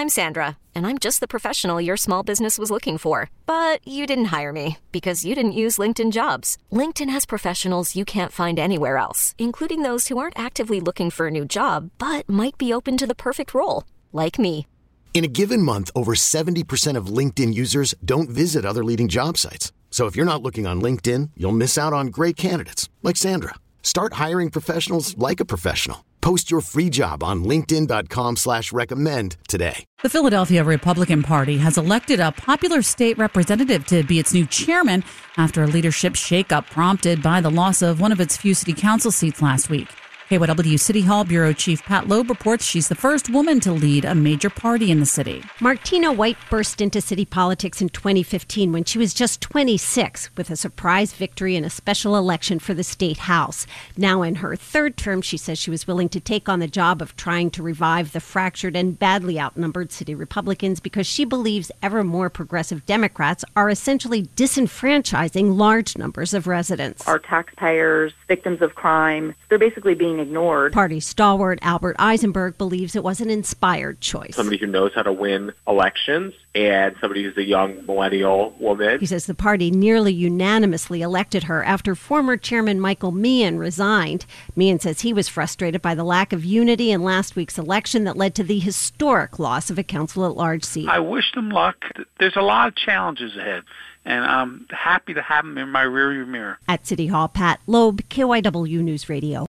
I'm Sandra, and I'm just the professional your small business was looking for. But you didn't hire me because you didn't use LinkedIn Jobs. LinkedIn has professionals you can't find anywhere else, including those who aren't actively looking for a new job, but might be open to the perfect role, like me. In a given month, over 70% of LinkedIn users don't visit other leading job sites. So if you're not looking on LinkedIn, you'll miss out on great candidates like Sandra. Start hiring professionals like a professional. Post your free job on linkedin.com/recommend today. The Philadelphia Republican Party has elected a popular state representative to be its new chairman after a leadership shakeup prompted by the loss of one of its few city council seats last week. KYW City Hall Bureau Chief Pat Loeb reports she's the first woman to lead a major party in the city. Martina White burst into city politics in 2015 when she was just 26 with a surprise victory in a special election for the state house. Now in her third term, she says she was willing to take on the job of trying to revive the fractured and badly outnumbered city Republicans because she believes ever more progressive Democrats are essentially disenfranchising large numbers of residents. Our taxpayers, victims of crime, they're basically being ignored. Party stalwart Albert Eisenberg believes it was an inspired choice. Somebody who knows how to win elections and somebody who's a young millennial woman. He says the party nearly unanimously elected her after former chairman Michael Meehan resigned. Meehan says he was frustrated by the lack of unity in last week's election that led to the historic loss of a council-at-large seat. I wish them luck. There's a lot of challenges ahead, and I'm happy to have them in my rearview mirror. At City Hall, Pat Loeb, KYW News Radio.